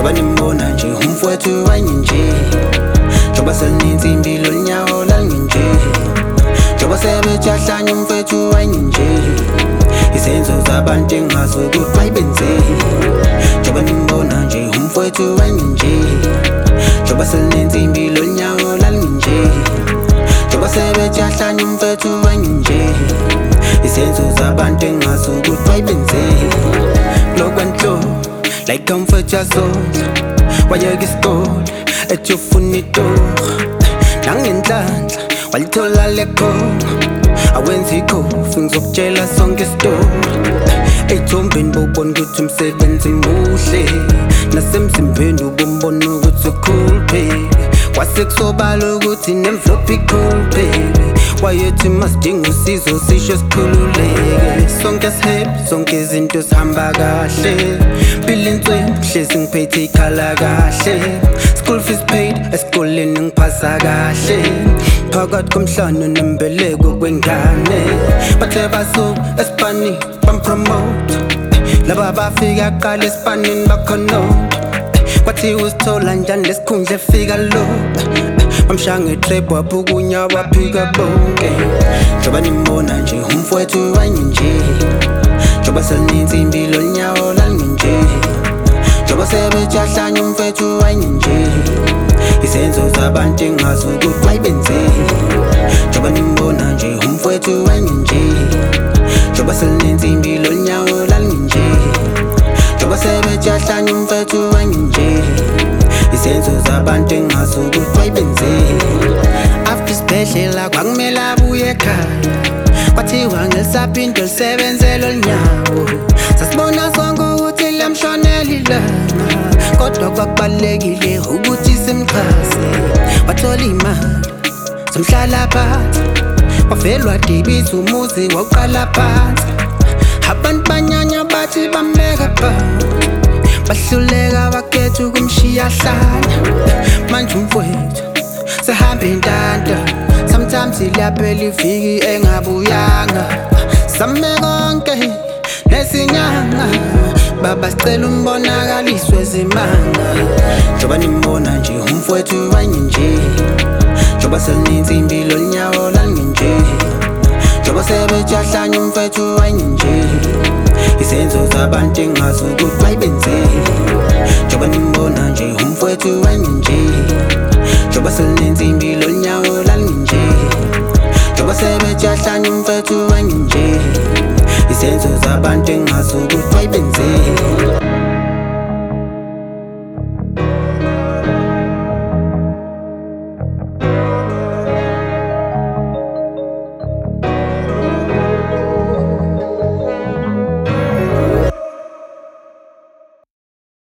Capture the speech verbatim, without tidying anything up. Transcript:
njoba nimbona nje umfowethu wanginje, njoba selininzi impilo linyawo lalinginje, njoba sebejahlanye umfowethu wanginje, izenzo zabantu engazi ukuthi bayibenze, njoba nimbona nje umfowethu wanginje, njoba selininzi impilo linyawo lalinginje, njoba sebejahlanye umfowethu wanginje, izenzo zabantu engazi ukuthi bayibenze. Look and flow, like comfort your soul. Wayeka isikole ethi ufuna itoho, nangenhlanhla walithola lekhona, awenza ikhofi ngizokutshela sonke isitori. Ey'thombeni bawubona ukuthi umsebenzi muhle, nasemzimbeni ubumbona ukuthi ucool baby, kwase kusobala ukuthi nemvlophu icool baby, wayethi masidinga usizo sisho sikhululeke, sonke sihappy sonke izinto zihamba kahle, phila insweni hlezi ngiphethe ikhala kahle, school fees paid esikoleni ngiphasa kahle, phakathi komhlano nembeleko kwengane, bathe basuka esipani bampromote, laba bafika kuqala esipanini bakhonota, kwathiwa usithola njani lesikhundla efika lo, bamshaya ngetrap waphukunya waphika bonke, njoba nimbona nje umfowethu wanginje, njoba selininzi impilo linyawo lalinginje, njoba sebejahlanye umfowethu wanginje, izenzo zabantu engazi ukuthi bayibenze, njoba nimbona nje umfowethu wanginje, njoba selininzi impilo linyawo lalinginje, njoba sebejahlanye umfowethu wanginje, izenzo zabantu engazi ukuthi bayibenze. After isibhedlela kwakumele abuye ekhaya, kwathiwa ngelisaphinda lisebenzelo linyawo, sasibona sonke ukuthi liyamshonela ilanga, kodwa kwakubalulekile ukuthi simxhase, wathola imali somhlala phansi, wavelwa dibisa umuzi wawuqala phansi, abantu banyanya bathi bambeka phansi, bahluleka bakhetha ukumshiya hlanya, manje umfowethu sehamba intanta, sometimes ilaphela iviki engabuyanga, same konke nesinyanga, baba sicela umbonakaliswe zimanga, njoba nimbona nje umfowethu wanginje, njoba selininzi impilo linyawo lalinginje, njoba sebejahlanye umfowethu wanginje, izenzo zabantu engazi ukuthi bayibenze, njoba nimbona nje umfowethu wanginje, njoba selininzi impilo linyawo lalinginje, njoba sebejahlanye umfowethu wanginje, izenzo zabantu engazi ukuthi bayibenze.